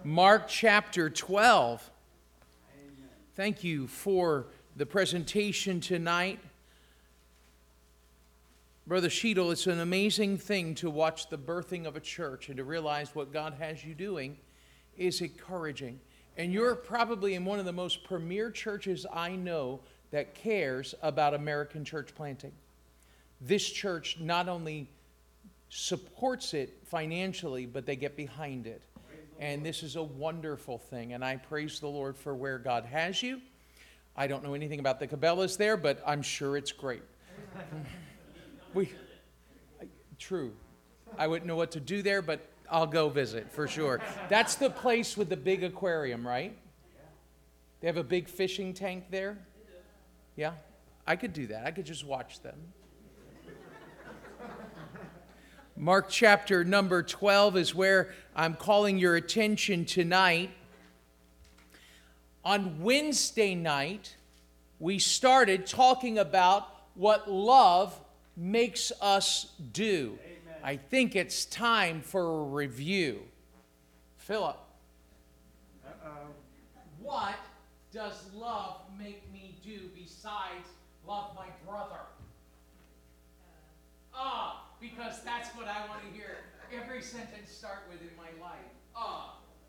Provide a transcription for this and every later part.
Mark chapter 12. Thank you for the presentation tonight. Brother Sheetal, it's an amazing thing to watch the birthing of a church and to realize what God has you doing is encouraging. And you're probably in one of the most premier churches I know that cares about American church planting. This church not only supports it financially, but they get behind it. And this is a wonderful thing. And I praise the Lord for where God has you. I don't know anything about the Cabela's there, but I'm sure it's great. True. I wouldn't know what to do there, but I'll go visit for sure. That's the place with the big aquarium, right? They have a big fishing tank there? Yeah? I could do that. I could just watch them. Mark chapter number 12 is where I'm calling your attention tonight. On Wednesday night, we started talking about what love makes us do. Amen. I think it's time for a review. Philip, what does love make me do besides love my brother? Because that's what I want to hear every sentence start with in my life.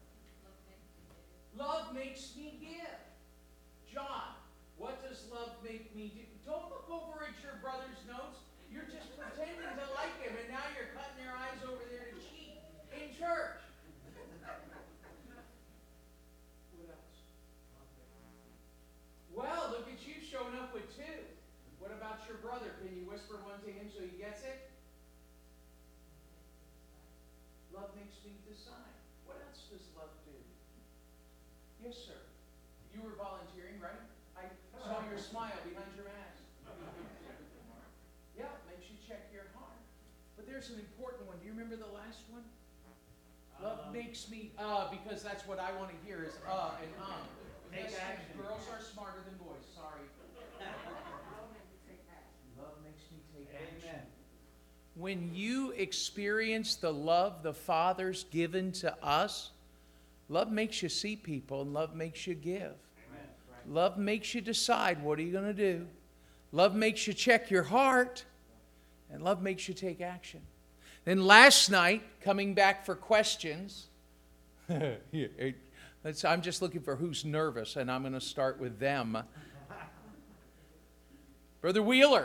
Love makes me give. John, what does love make me do? Don't look over at your brother's notes. You're just pretending to like him, and now you're cutting your eyes over there to cheat in church. What else? Well, look at you showing up with two. What about your brother? Can you whisper one to him so he gets it? Love makes me decide. What else does love do? Yes, sir. You were volunteering, right? I saw your smile behind your mask. Yeah, makes you check your heart. But there's an important one. Do you remember the last one? Love makes me, because that's what I want to hear is and Yes, girls are smarter than boys. Sorry. Love makes me take action. Amen. When you experience the love the Father's given to us, love makes you see people and love makes you give. Amen. Love makes you decide what are you going to do. Love makes you check your heart. And love makes you take action. Then last night, coming back for questions, I'm just looking for who's nervous, and I'm going to start with them. Brother Wheeler.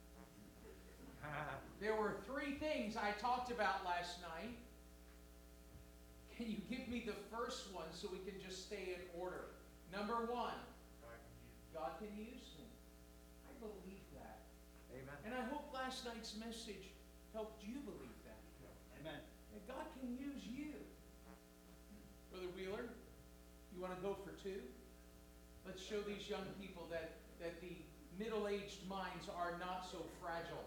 There were three things I talked about last night. Can you give me the first one so we can just stay in order? Number one, God can use me. I believe that. Amen. And I hope last night's message helped you believe that. Amen. That God can use you. Brother Wheeler, you want to go for two? Let's show these young people that the middle-aged minds are not so fragile.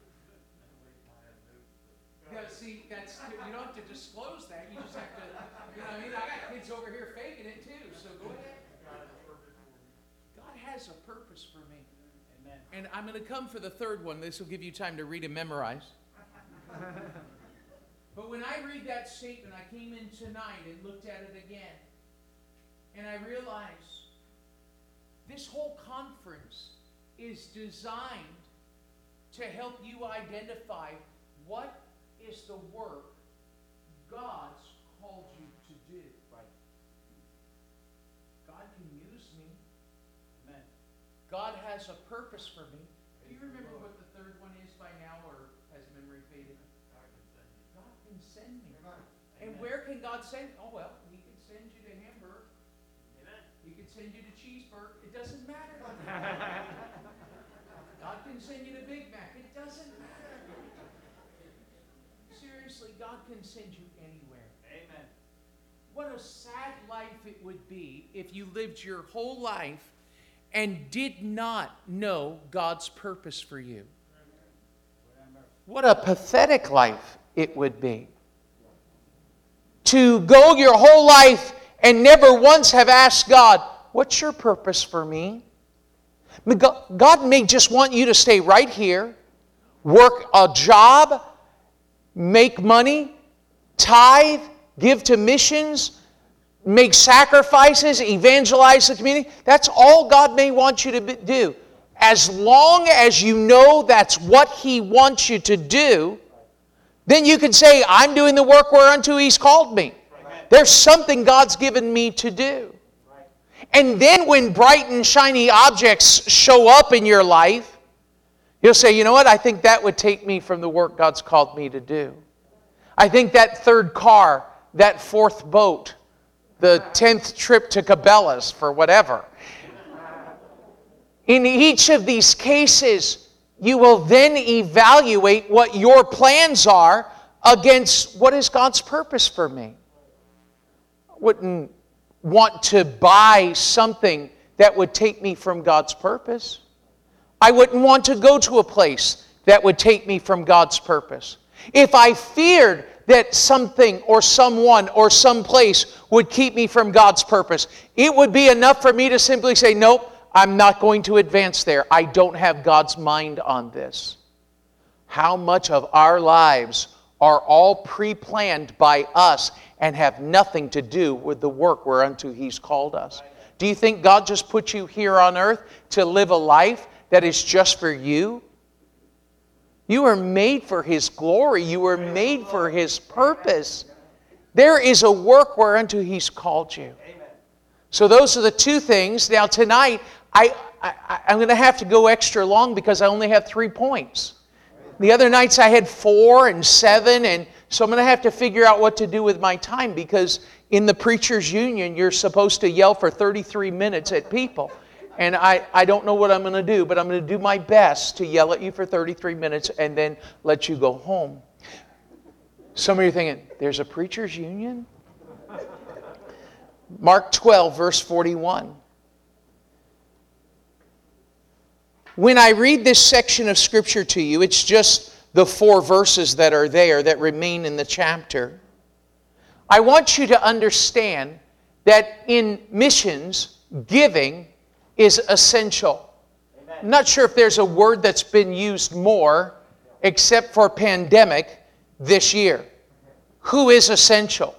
Yeah, see, you don't have to disclose that. You just have to, I mean? I got kids over here faking it too, so go ahead. God has a purpose for me. Amen. And I'm going to come for the third one. This will give you time to read and memorize. But when I read that statement, I came in tonight and looked at it again. And I realized this whole conference is designed to help you identify what is the work God's called you to do. Right. God can use me. Amen. God has a purpose for me. Do you remember what the third one is by now, or has memory faded? God can send me. Amen. And where can God send? Oh, well, He can send you to Hamburg. Amen. He can send you to Cheeseburg. It doesn't matter. God can send you to Big Mac. It doesn't matter. Seriously, God can send you anywhere. Amen. What a sad life it would be if you lived your whole life and did not know God's purpose for you. What a pathetic life it would be. To go your whole life and never once have asked God, what's your purpose for me? God may just want you to stay right here, work a job, make money, tithe, give to missions, make sacrifices, evangelize the community. That's all God may want you to do. As long as you know that's what He wants you to do, then you can say, I'm doing the work whereunto He's called me. There's something God's given me to do. And then when bright and shiny objects show up in your life, you'll say, you know what, I think that would take me from the work God's called me to do. I think that third car, that fourth boat, the 10th trip to Cabela's for whatever. In each of these cases, you will then evaluate what your plans are against what is God's purpose for me. I wouldn't want to buy something that would take me from God's purpose. I wouldn't want to go to a place that would take me from God's purpose. If I feared that something or someone or some place would keep me from God's purpose, it would be enough for me to simply say, nope, I'm not going to advance there. I don't have God's mind on this. How much of our lives are all pre-planned by us and have nothing to do with the work whereunto He's called us? Do you think God just put you here on earth to live a life that is just for you? You were made for His glory. You were made for His purpose. There is a work whereunto He's called you. So those are the two things. Now tonight, I'm going to have to go extra long because I only have 3 points. The other nights I had 4 and 7, and so I'm going to have to figure out what to do with my time, because in the Preachers Union, you're supposed to yell for 33 minutes at people. And I don't know what I'm going to do, but I'm going to do my best to yell at you for 33 minutes and then let you go home. Some of you are thinking, there's a Preachers Union? Mark 12, verse 41. When I read this section of Scripture to you, it's just the 4 verses that are there that remain in the chapter. I want you to understand that in missions, giving is essential. Amen. I'm not sure if there's a word that's been used more, except for pandemic, this year. Who is essential?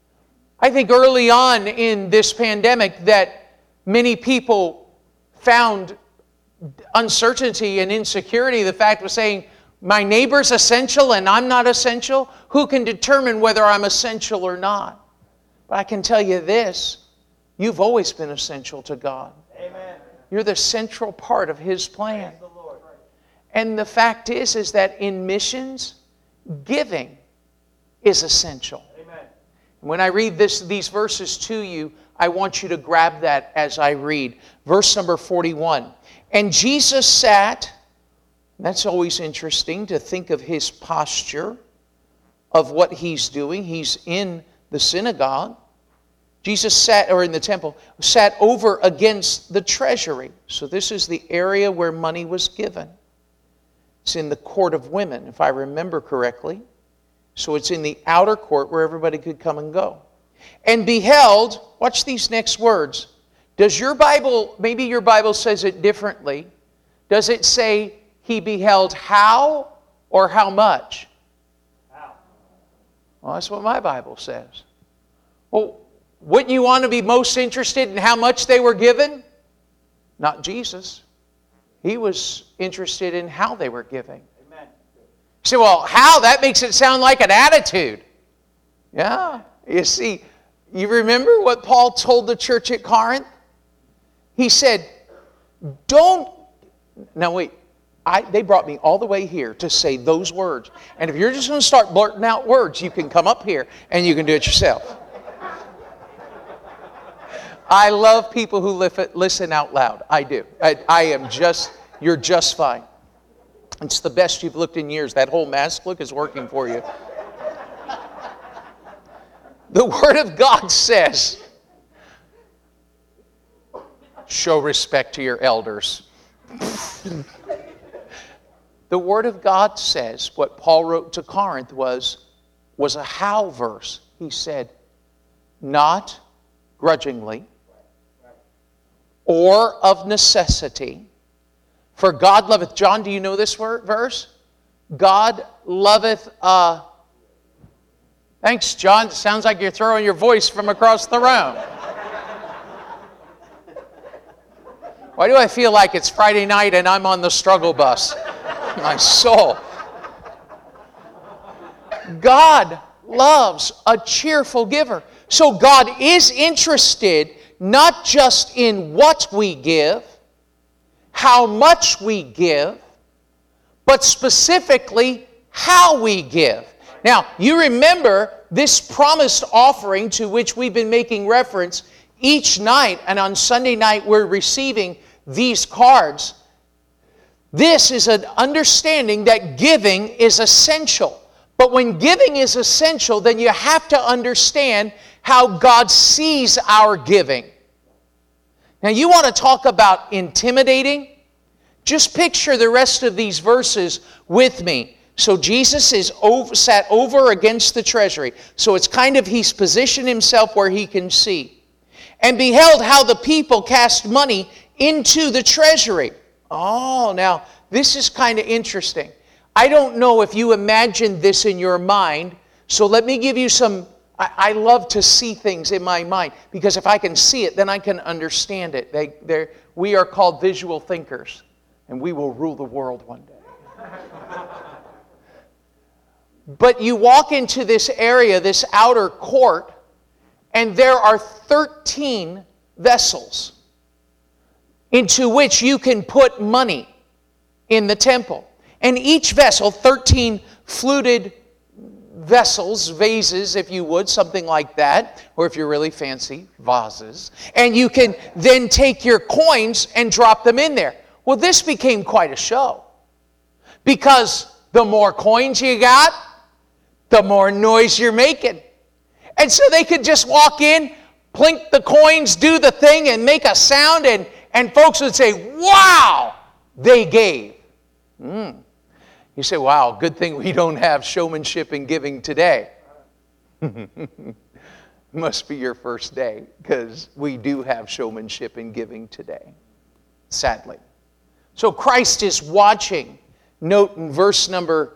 I think early on in this pandemic that many people found uncertainty and insecurity. The fact of saying, my neighbor's essential and I'm not essential. Who can determine whether I'm essential or not? But I can tell you this, you've always been essential to God. Amen. You're the central part of His plan. Praise the Lord. And the fact is that in missions, giving is essential. Amen. When I read these verses to you, I want you to grab that as I read. Verse number 41. And Jesus sat, that's always interesting to think of His posture, of what He's doing. He's in the synagogue. Jesus sat, or in the temple, sat over against the treasury. So this is the area where money was given. It's in the court of women, if I remember correctly. So it's in the outer court where everybody could come and go. And beheld, watch these next words. Does your Bible, maybe your Bible says it differently. Does it say He beheld how or how much? How. Well, that's what my Bible says. Well, wouldn't you want to be most interested in how much they were given? Not Jesus. He was interested in how they were giving. Amen. You say, well, how? That makes it sound like an attitude. Yeah. You see, you remember what Paul told the church at Corinth? He said, don't... Now wait, they brought me all the way here to say those words. And if you're just going to start blurting out words, you can come up here and you can do it yourself. I love people who listen out loud. I do. You're just fine. It's the best you've looked in years. That whole mask look is working for you. The Word of God says, show respect to your elders. The Word of God says, what Paul wrote to Corinth was a how verse. He said, not grudgingly or of necessity, for God loveth. John, do you know this verse? God loveth, that's Thanks, John. Sounds like you're throwing your voice from across the room. Why do I feel like it's Friday night and I'm on the struggle bus? My soul. God loves a cheerful giver. So God is interested not just in what we give, how much we give, but specifically how we give. Now, you remember this promised offering to which we've been making reference each night, and on Sunday night we're receiving these cards. This is an understanding that giving is essential. But when giving is essential, then you have to understand how God sees our giving. Now, you want to talk about intimidating? Just picture the rest of these verses with me. So Jesus is sat over against the treasury. So it's kind of he's positioned himself where he can see. And beheld how the people cast money into the treasury. Oh, now this is kind of interesting. I don't know if you imagined this in your mind. So let me give you some. I love to see things in my mind, because if I can see it, then I can understand it. We are called visual thinkers, and we will rule the world one day. But you walk into this area, this outer court, and there are 13 vessels into which you can put money in the temple. And each vessel, 13 fluted vessels, vases, if you would, something like that, or if you're really fancy, vases. And you can then take your coins and drop them in there. Well, this became quite a show, because the more coins you got, the more noise you're making. And so they could just walk in, plink the coins, do the thing, and make a sound, and folks would say, wow, they gave. You say, wow, good thing we don't have showmanship in giving today. Must be your first day, because we do have showmanship in giving today, sadly. So Christ is watching. Note in verse number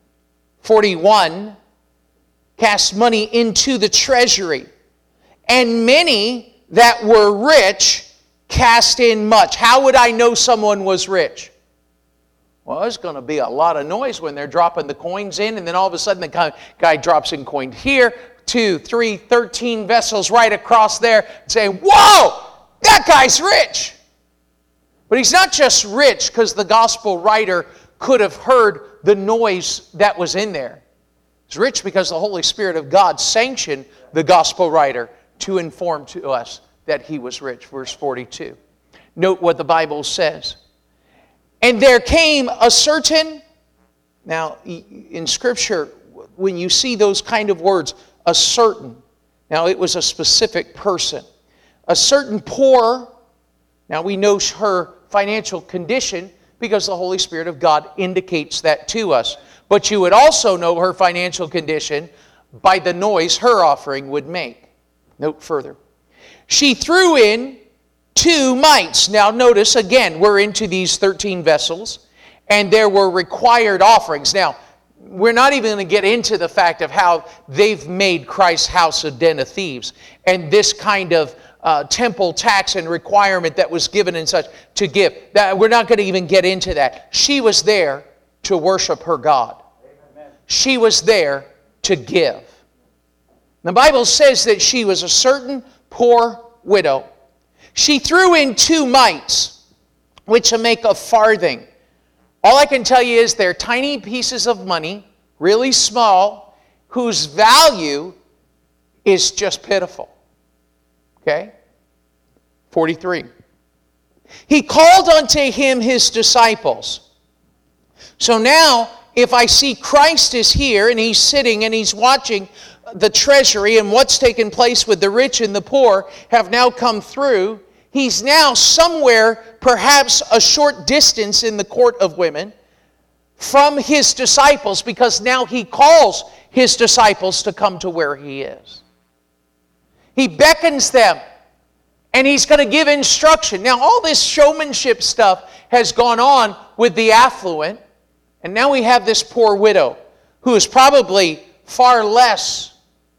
41, cast money into the treasury, and many that were rich cast in much. How would I know someone was rich? Well, there's going to be a lot of noise when they're dropping the coins in, and then all of a sudden the guy drops in coin here, 2, 3, 13 vessels right across there, and say, whoa, that guy's rich. But he's not just rich because the gospel writer could have heard the noise that was in there. He's rich because the Holy Spirit of God sanctioned the gospel writer to inform to us that he was rich. Verse 42. Note what the Bible says. And there came a certain, now in Scripture, when you see those kind of words, a certain, now it was a specific person. A certain poor, now we know her financial condition because the Holy Spirit of God indicates that to us. But you would also know her financial condition by the noise her offering would make. Note further. She threw in 2 mites. Now notice, again, we're into these 13 vessels, and there were required offerings. Now, we're not even going to get into the fact of how they've made Christ's house a den of thieves, and this kind of temple tax and requirement that was given and such to give. We're not going to even get into that. She was there to worship her God. Amen. She was there to give. The Bible says that she was a certain poor widow. She threw in 2 mites, which make a farthing. All I can tell you is they're tiny pieces of money, really small, whose value is just pitiful. Okay? 43. He called unto him his disciples. So now, if I see Christ is here and he's sitting and he's watching the treasury and what's taken place with the rich and the poor have now come through, he's now somewhere, perhaps a short distance in the court of women from his disciples, because now he calls his disciples to come to where he is. He beckons them, and he's going to give instruction. Now, all this showmanship stuff has gone on with the affluent, and now we have this poor widow who is probably far less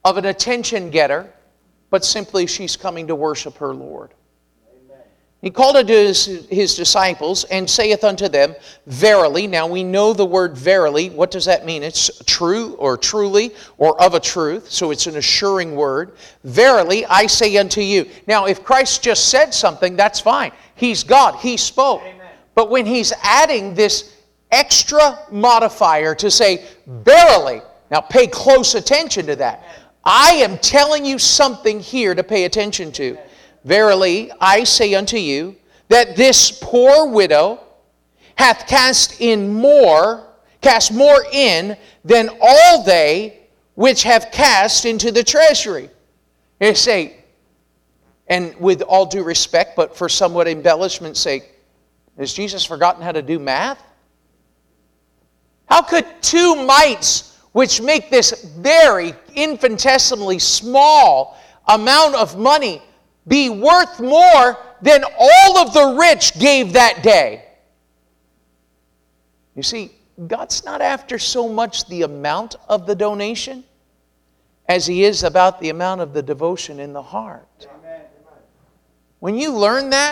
of an attention getter, but simply she's coming to worship her Lord. He called unto his disciples and saith unto them, Verily. Now we know the word verily. What does that mean? It's true or truly or of a truth. So it's an assuring word. Verily, I say unto you. Now if Christ just said something, that's fine. He's God. He spoke. Amen. But when he's adding this extra modifier to say, verily, now pay close attention to that. I am telling you something here to pay attention to. Verily, I say unto you, that this poor widow hath cast more in than all they which have cast into the treasury. They say, and with all due respect, but for somewhat embellishment's sake, has Jesus forgotten how to do math? How could 2 mites, which make this very infinitesimally small amount of money, be worth more than all of the rich gave that day? You see, God's not after so much the amount of the donation as He is about the amount of the devotion in the heart. Amen. When you learn that,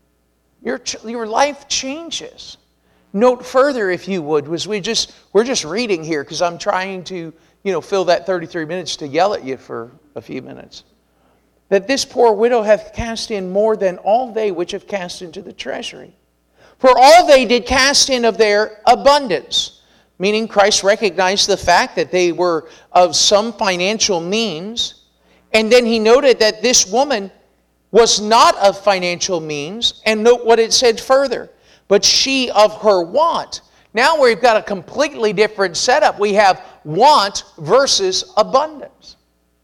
your life changes. Note further, if you would, was we're just reading here because I'm trying to fill that 33 minutes to yell at you for a few minutes. That this poor widow hath cast in more than all they which have cast into the treasury. For all they did cast in of their abundance. Meaning Christ recognized the fact that they were of some financial means. And then He noted that this woman was not of financial means. And note what it said further. But she of her want. Now we've got a completely different setup. We have want versus abundance.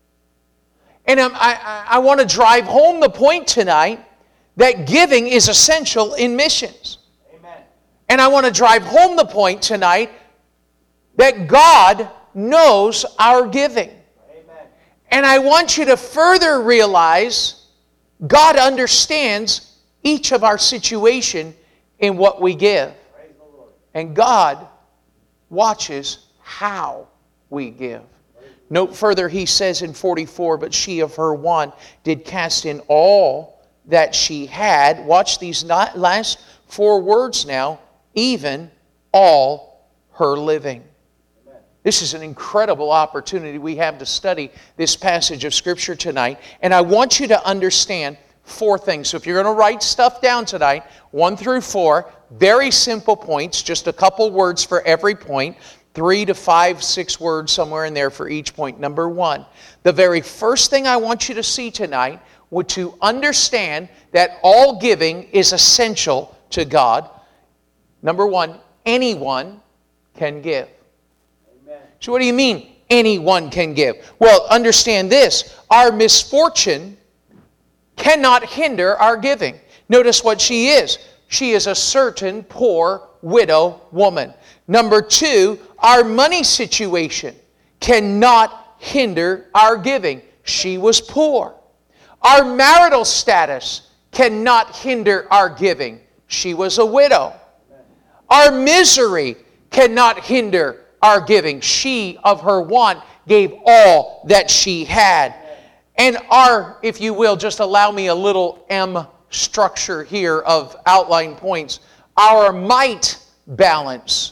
And I want to drive home the point tonight that giving is essential in missions. Amen. And I want to drive home the point tonight that God knows our giving. Amen. And I want you to further realize God understands each of our situation in what we give. And God watches how we give. Note further, he says in 44, but she of her want did cast in all that she had. Watch these last 4 words now. Even all her living. Amen. This is an incredible opportunity we have to study this passage of Scripture tonight. And I want you to understand 4 things. So if you're going to write stuff down tonight, 1 through 4, very simple points, just a couple words for every point. 3 to 5, 6 words somewhere in there for each point. Number 1, the very first thing I want you to see tonight would to understand that all giving is essential to God. Number 1, anyone can give. Amen. So what do you mean anyone can give? Well, understand this. Our misfortune cannot hinder our giving. Notice what she is. She is a certain poor widow woman. Number 2, our money situation cannot hinder our giving. She was poor. Our marital status cannot hinder our giving. She was a widow. Our misery cannot hinder our giving. She of her want gave all that she had. And our, if you will, just allow me a little M structure here of outline points. Our mite balance,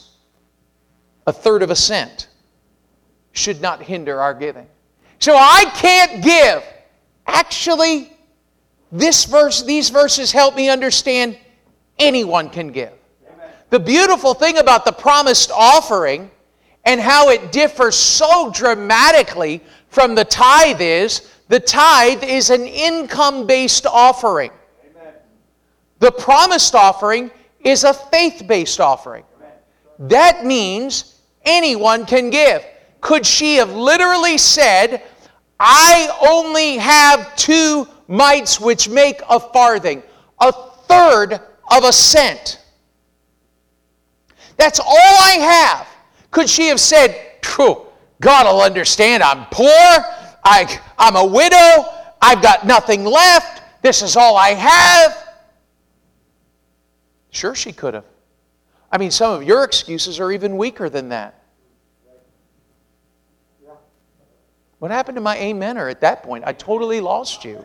1/3 of a cent, should not hinder our giving. So I can't give. Actually, these verses help me understand anyone can give. Amen. The beautiful thing about the promised offering and how it differs so dramatically from the tithe is an income-based offering. Amen. The promised offering is a faith-based offering. Amen. That means anyone can give. Could she have literally said, I only have 2 mites which make a farthing, 1/3 of a cent. That's all I have. Could she have said, God will understand, I'm poor, I'm a widow, I've got nothing left, this is all I have? Sure she could have. I mean, some of your excuses are even weaker than that. What happened to my amener at that point? I totally lost you.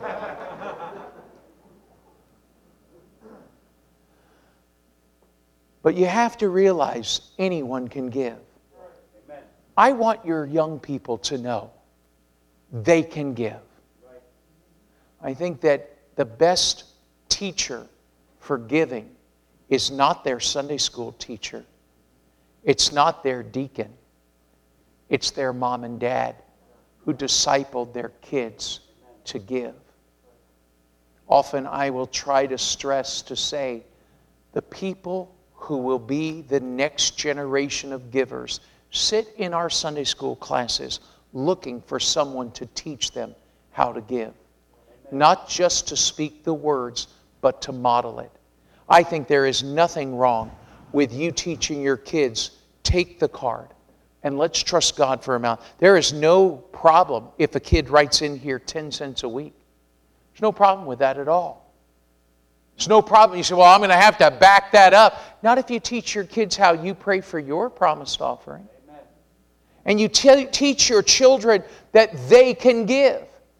But you have to realize anyone can give. I want your young people to know they can give. I think that the best teacher for giving is not their Sunday school teacher. It's not their deacon. It's their mom and dad who discipled their kids to give. Often I will try to stress to say the people who will be the next generation of givers sit in our Sunday school classes looking for someone to teach them how to give. Not just to speak the words, but to model it. I think there is nothing wrong with you teaching your kids, take the card and let's trust God for amount. There is no problem if a kid writes in here 10 cents a week. There's no problem with that at all. There's no problem. You say, well, I'm going to have to back that up. Not if you teach your kids how you pray for your promised offering. Amen. And you teach your children that they can give.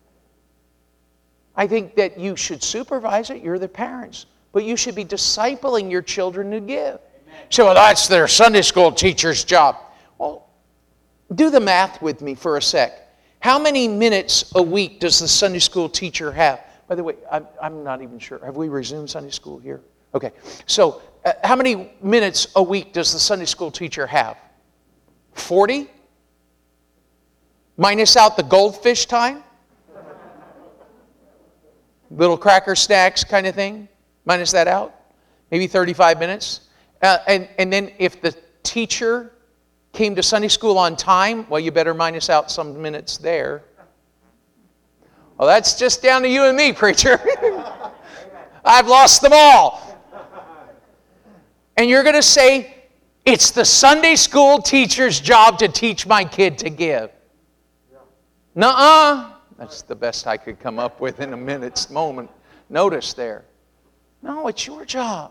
I think that you should supervise it. You're the parents. But you should be discipling your children to give. Amen. So, well, that's their Sunday school teacher's job. Well, do the math with me for a sec. How many minutes a week does the Sunday school teacher have? By the way, I'm not even sure. Have we resumed Sunday school here? Okay. So, how many minutes a week does the Sunday school teacher have? 40? Minus out the goldfish time? Little cracker snacks kind of thing? Minus that out? Maybe 35 minutes? And then if the teacher came to Sunday school on time, well, you better minus out some minutes there. Well, that's just down to you and me, preacher. I've lost them all. And you're going to say, it's the Sunday school teacher's job to teach my kid to give. Nuh-uh. That's the best I could come up with in a minute's moment. Notice there. No, it's your job.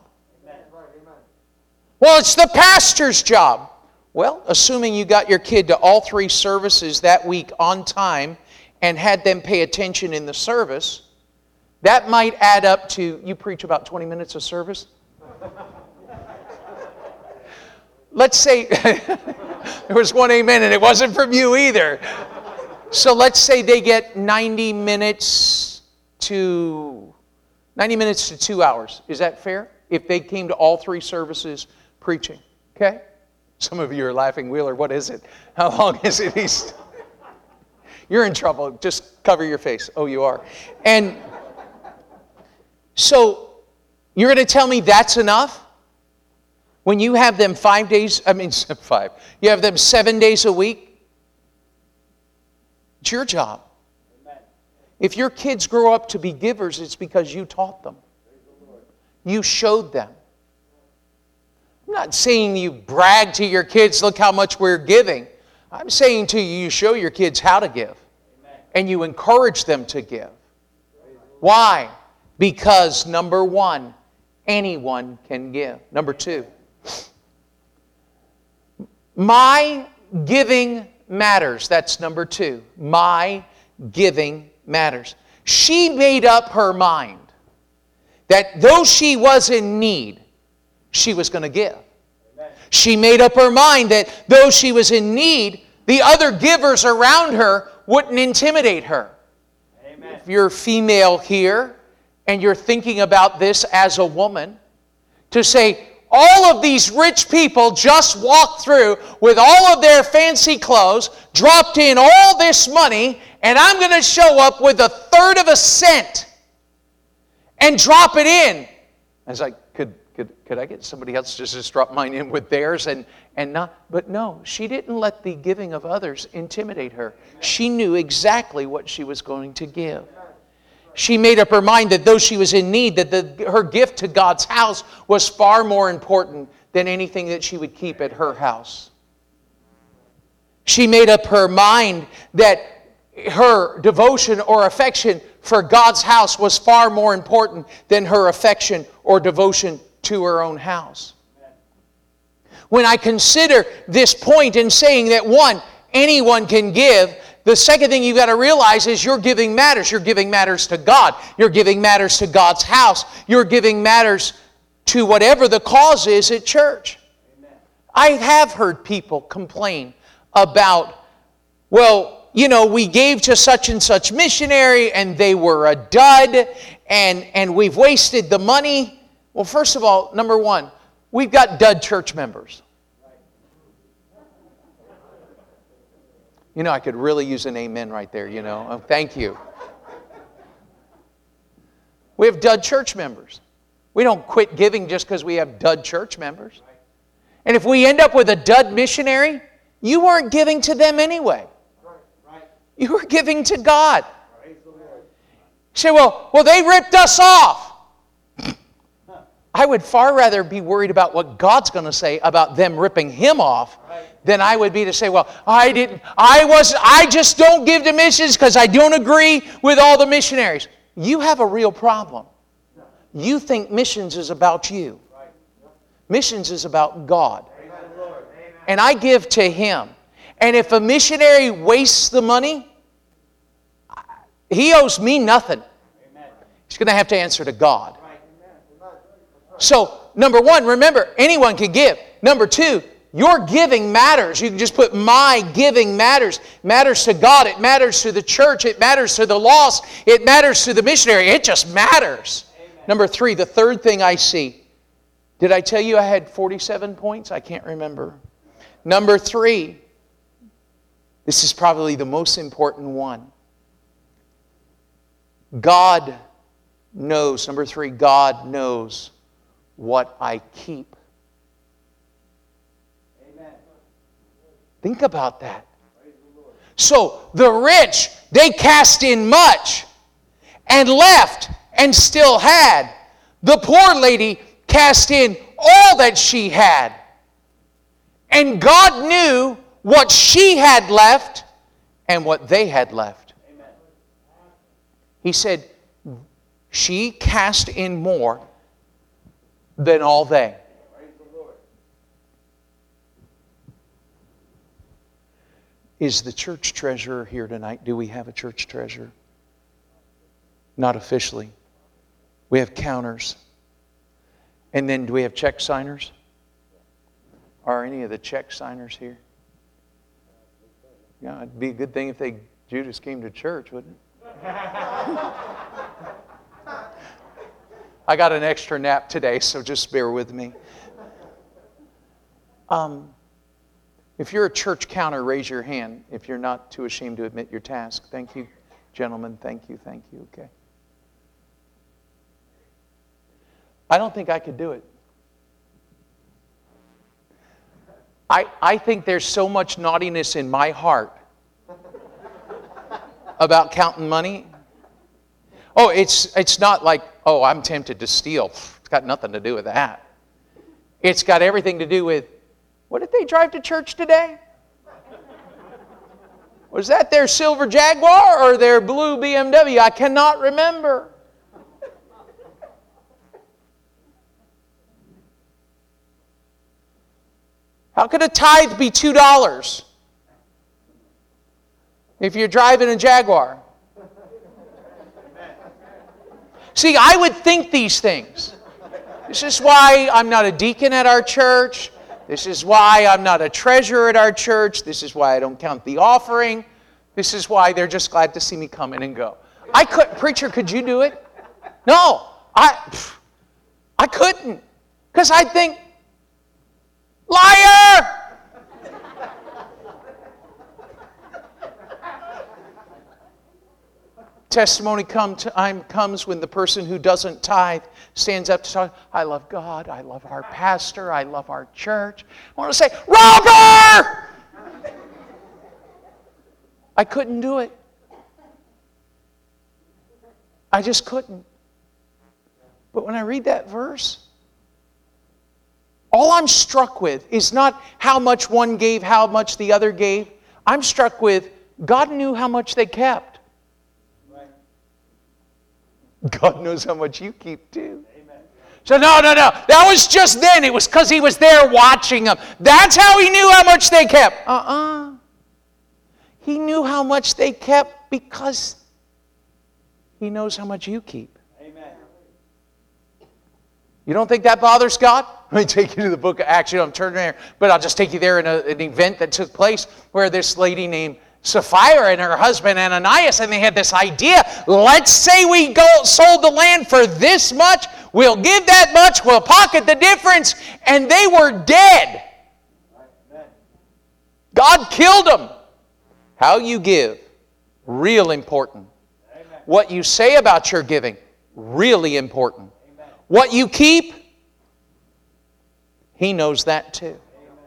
Well, it's the pastor's job. Well, assuming you got your kid to all 3 services that week on time and had them pay attention in the service, that might add up to, you preach about 20 minutes of service? Let's say, there was one amen and it wasn't from you either. So let's say they get 90 minutes to 2 hours. Is that fair? If they came to all 3 services preaching. Okay? Some of you are laughing. Wheeler, what is it? How long is it? You're in trouble. Just cover your face. Oh, you are. And so you're going to tell me that's enough? When you have them 5 days, you have them 7 days a week? It's your job. Amen. If your kids grow up to be givers, it's because you taught them. You showed them. I'm not saying you brag to your kids, look how much we're giving. I'm saying to you, you show your kids how to give. Amen. And you encourage them to give. Why? Because, number 1, anyone can give. Number 2, my giving matters. That's number 2. My giving matters. She made up her mind that though she was in need, she was going to give. Amen. She made up her mind that though she was in need, the other givers around her wouldn't intimidate her. Amen. If you're female here and you're thinking about this as a woman, to say, all of these rich people just walked through with all of their fancy clothes, dropped in all this money, and I'm going to show up with 1/3 of a cent and drop it in. I was like, could I get somebody else to just drop mine in with theirs and not? But no, she didn't let the giving of others intimidate her. She knew exactly what she was going to give. She made up her mind that though she was in need, that her gift to God's house was far more important than anything that she would keep at her house. She made up her mind that her devotion or affection for God's house was far more important than her affection or devotion to her own house. When I consider this point in saying that 1, anyone can give, the second thing you've got to realize is your giving matters. Your giving matters to God. Your giving matters to God's house. Your giving matters to whatever the cause is at church. Amen. I have heard people complain about, well, you know, we gave to such and such missionary and they were a dud and we've wasted the money. Well, first of all, number one, we've got dud church members. You know, I could really use an amen right there, you know. Oh, thank you. We have dud church members. We don't quit giving just because we have dud church members. And if we end up with a dud missionary, you weren't giving to them anyway. You were giving to God. You say, well, they ripped us off. I would far rather be worried about what God's going to say about them ripping Him off than I would be to say, well, I just don't give to missions because I don't agree with all the missionaries. You have a real problem. You think missions is about you. Missions is about God. And I give to Him. And if a missionary wastes the money, he owes me nothing. He's going to have to answer to God. So, number one, remember, anyone can give. Number two, your giving matters. You can just put my giving matters. It matters to God. It matters to the church. It matters to the lost. It matters to the missionary. It just matters. Amen. Number three, the third thing I see. Did I tell you I had 47 points? I can't remember. Number three, this is probably the most important one. God knows. Number three, God knows what I keep. Amen. Think about that. So the rich, they cast in much and left and still had. The poor lady cast in all that she had. And God knew what she had left and what they had left. Amen. He said, she cast in more than all they. Is the church treasurer here tonight? Do we have a church treasurer? Not officially. We have counters. And then do we have check signers? Are any of the check signers here? Yeah, it'd be a good thing if Judas came to church, wouldn't it? I got an extra nap today, so just bear with me. If you're a church counter, raise your hand. If you're not too ashamed to admit your task. Thank you, gentlemen. Thank you. Okay. I don't think I could do it. I think there's so much naughtiness in my heart about counting money. Oh, it's not like, oh, I'm tempted to steal. It's got nothing to do with that. It's got everything to do with, what did they drive to church today? Was that their silver Jaguar or their blue BMW? I cannot remember. How could a tithe be $2 if you're driving a Jaguar? See, I would think these things. This is why I'm not a deacon at our church. This is why I'm not a treasurer at our church. This is why I don't count the offering. This is why they're just glad to see me come in and go. Preacher, could you do it? No, I couldn't. Because I'd think, liar! Testimony comes when the person who doesn't tithe stands up to talk. I love God. I love our pastor. I love our church. I want to say, robber! I couldn't do it. I just couldn't. But when I read that verse, all I'm struck with is not how much one gave, how much the other gave. I'm struck with God knew how much they kept. God knows how much you keep too. Amen. So no. That was just then. It was because He was there watching them. That's how He knew how much they kept. He knew how much they kept because He knows how much you keep. Amen. You don't think that bothers God? Let me take you to the book of Acts. I'm turning there, but I'll just take you there in an event that took place where this lady named Sapphira and her husband Ananias, and they had this idea. Let's say we sold the land for this much. We'll give that much. We'll pocket the difference. And they were dead. Amen. God killed them. How you give, real important. Amen. What you say about your giving, really important. Amen. What you keep, He knows that too. Amen.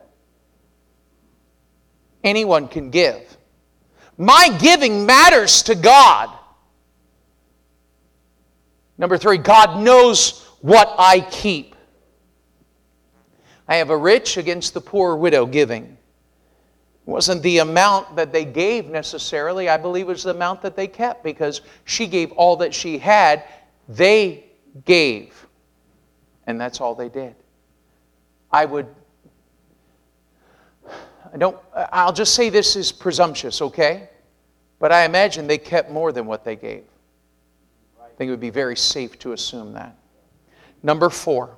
Anyone can give. My giving matters to God. Number 3, God knows what I keep. I have a rich against the poor widow giving. It wasn't the amount that they gave necessarily. I believe it was the amount that they kept, because she gave all that she had. They gave. And that's all they did. I'll just say this is presumptuous, okay? But I imagine they kept more than what they gave. I think it would be very safe to assume that. Number 4,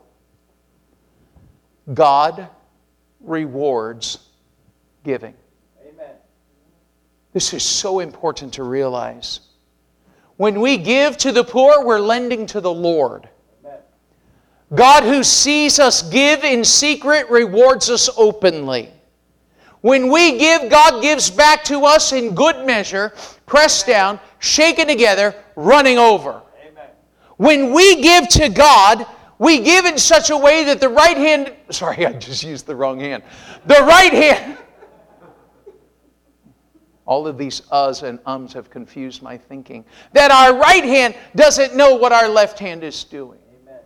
God rewards giving. Amen. This is so important to realize. When we give to the poor, we're lending to the Lord. Amen. God, who sees us give in secret, rewards us openly. When we give, God gives back to us in good measure, pressed down, shaken together, running over. Amen. When we give to God, we give in such a way that the right hand... Sorry, I just used the wrong hand. The right hand... All of these uhs and ums have confused my thinking. That our right hand doesn't know what our left hand is doing. Amen.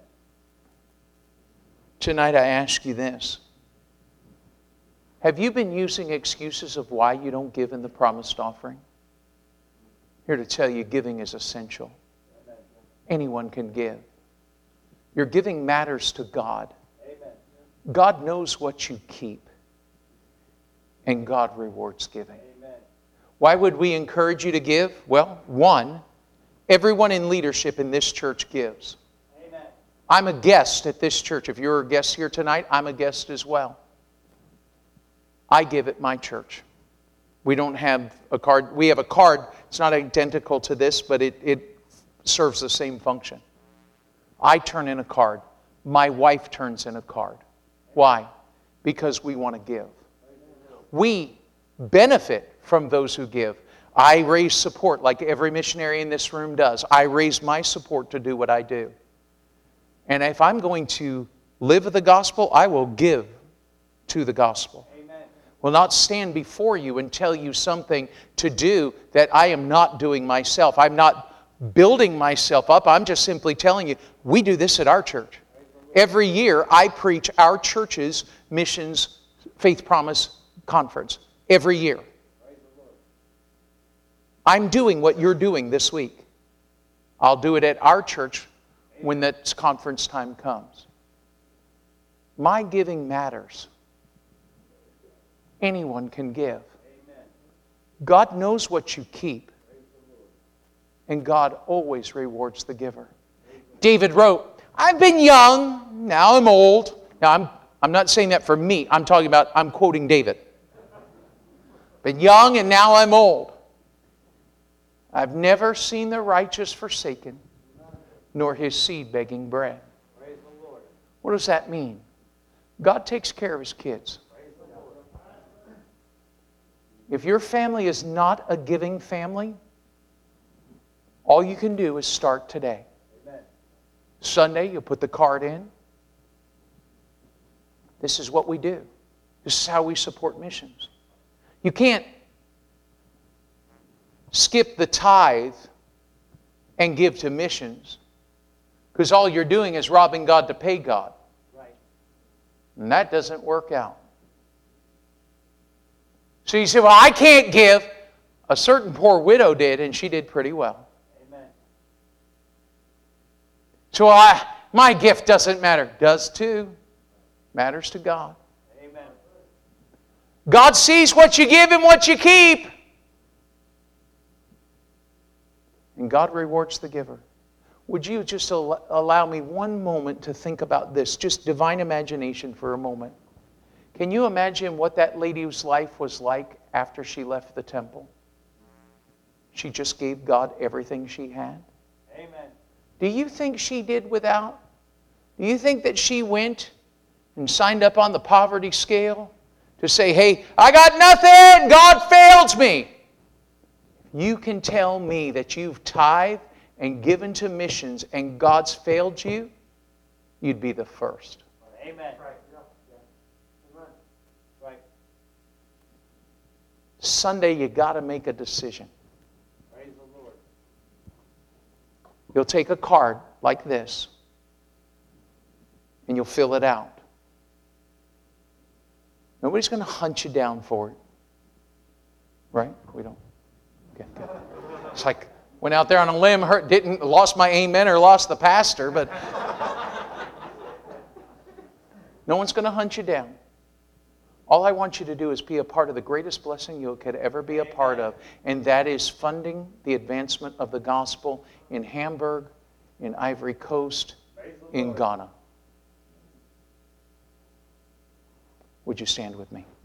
Tonight I ask you this. Have you been using excuses of why you don't give in the promised offering? Here to tell you, giving is essential. Amen. Anyone can give. Your giving matters to God. Amen. God knows what you keep. And God rewards giving. Amen. Why would we encourage you to give? Well, 1, everyone in leadership in this church gives. Amen. I'm a guest at this church. If you're a guest here tonight, I'm a guest as well. I give at my church. We don't have a card. We have a card. It's not identical to this, but it serves the same function. I turn in a card. My wife turns in a card. Why? Because we want to give. We benefit from those who give. I raise support like every missionary in this room does. I raise my support to do what I do. And if I'm going to live the gospel, I will give to the gospel. Will not stand before you and tell you something to do that I am not doing myself. I'm not building myself up. I'm just simply telling you, we do this at our church. Every year, I preach our church's missions faith promise conference. Every year. I'm doing what you're doing this week. I'll do it at our church when that conference time comes. My giving matters. Anyone can give. God knows what you keep. And God always rewards the giver. David wrote, I've been young, now I'm old. Now I'm not saying that for me. I'm quoting David. Been young and now I'm old. I've never seen the righteous forsaken, nor his seed begging bread. What does that mean? God takes care of His kids. If your family is not a giving family, all you can do is start today. Amen. Sunday, you'll put the card in. This is what we do. This is how we support missions. You can't skip the tithe and give to missions, because all you're doing is robbing God to pay God. Right. And that doesn't work out. So you say, well, I can't give. A certain poor widow did, and she did pretty well. Amen. So my gift doesn't matter. Does too. Matters to God. Amen. God sees what you give and what you keep. And God rewards the giver. Would you just allow me one moment to think about this, just divine imagination for a moment? Can you imagine what that lady's life was like after she left the temple? She just gave God everything she had. Amen. Do you think she did without? Do you think that she went and signed up on the poverty scale to say, hey, I got nothing, God failed me? You can tell me that you've tithed and given to missions and God's failed you, you'd be the first. Amen. Right. Yeah. Amen. Right. Sunday, you got to make a decision. Praise the Lord. You'll take a card like this, and you'll fill it out. Nobody's going to hunt you down for it. Right? We don't. Okay, good. It's like, went out there on a limb, lost my amen or lost the pastor, but no one's going to hunt you down. All I want you to do is be a part of the greatest blessing you could ever be a part of, and that is funding the advancement of the gospel in Hamburg, in Ivory Coast, in Ghana. Would you stand with me?